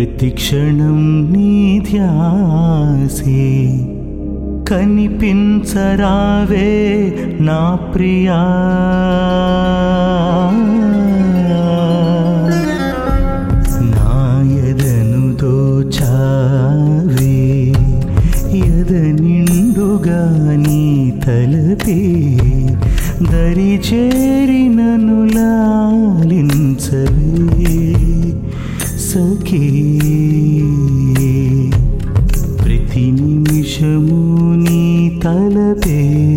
ప్రతి క్షణం నీ ధ్యాసే కనిపించరావే నా ప్రియా. నా ఎదను దోచావే ఎద నిండుగా నీ తలపే దరి చేరినను లాలించవే సఖీ. ప్రతి నిమిషము నీ తలపే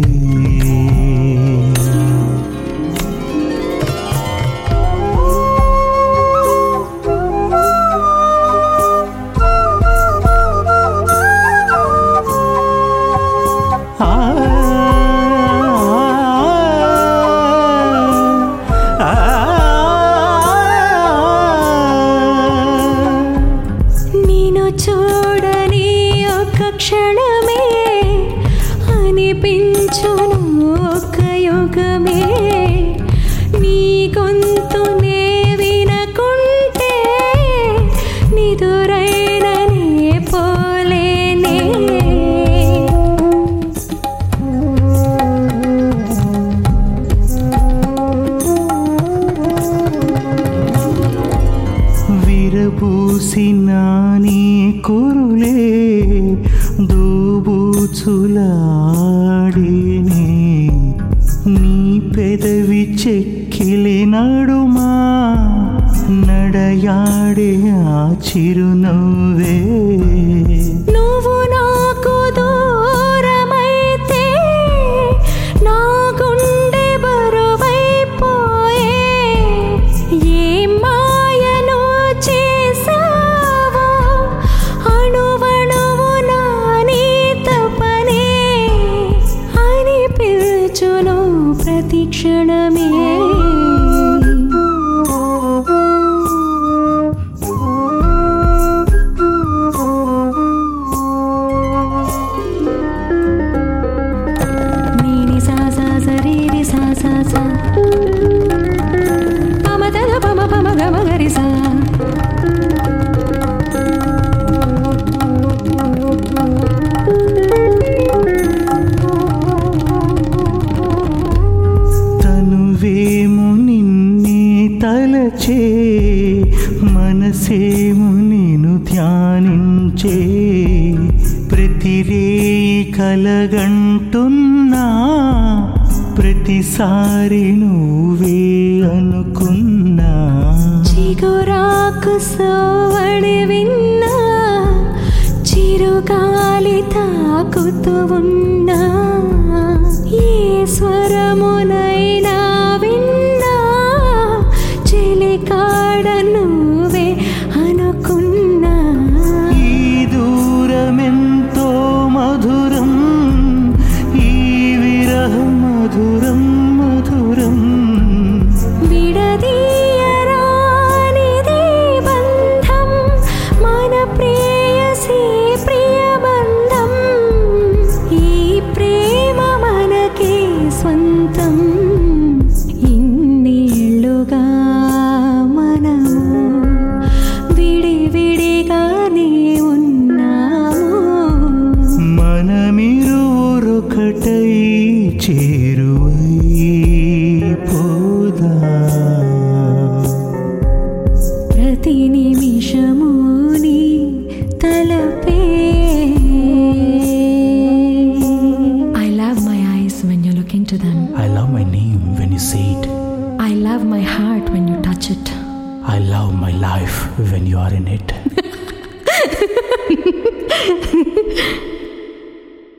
చూడని ఒక క్షణమే అనిపించును ఒక యుగమే. నీ గొంతునే వినకుంటే నిదురైననే పోలేనే. విరబూసిన నీ కురులే దూబూచులాడినే నీ పెదవి చెక్కిలి నడుమా నడయాడే ఆ చిరునవ్వే. నువ్వు నాకు దూరమైతే నా గుండె బరువైపోయే. ఏ మాయను చేసావో అణువణువు నా నీ తపనే అని పిలుచును ప్రతి క్షణమే. తనువేము నిన్నే తలచే మనసేము నేను ధ్యానించే. ప్రతిరేయి కలగంటున్నా ప్రతిసారి నువ్వే అనుకున్నా. చిగురాకు సోవడి విన్నా చిరుగాలి తాకుతూ ఉన్నా. ఏ స్వరమునైనా విన్నా చెలికాడ నువ్వే అనుకున్నా. ఈ దూరమెంతో మధురం ఈ విరహం మధురం మధురం. విడదీయరానిది బంధం మన ప్రేయసి ప్రియ బంధం. ఈ ప్రేమ మనకే స్వంతం. ఇన్నేళ్లుగా మనము విడివిడిగానే ఉన్నాము. మనమిరువురొకటై చేరువై పోదా. ప్రతి నిమిషము నీ తలపే. I love my eyes when you look into them. I love my name when you say it. I love my heart when you touch it. I love my life when you are in it.